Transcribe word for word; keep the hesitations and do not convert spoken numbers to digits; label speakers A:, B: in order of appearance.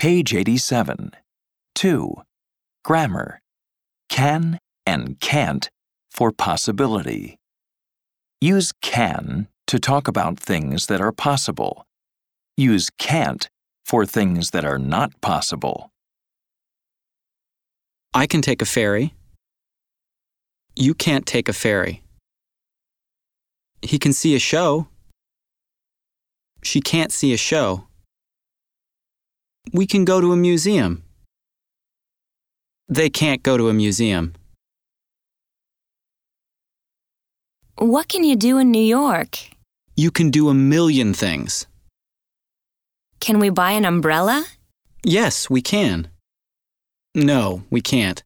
A: Page eighty-seven. two. Grammar. Can and can't for possibility. Use can to talk about things that are possible. Use can't for things that are not possible.
B: I can take a ferry. You can't take a ferry. He can see a show. She can't see a show. We can go to a museum. They can't go to a museum.
C: What can you do in New York?
B: You can do a million things.
C: Can we buy an umbrella?
B: Yes, we can. No, we can't.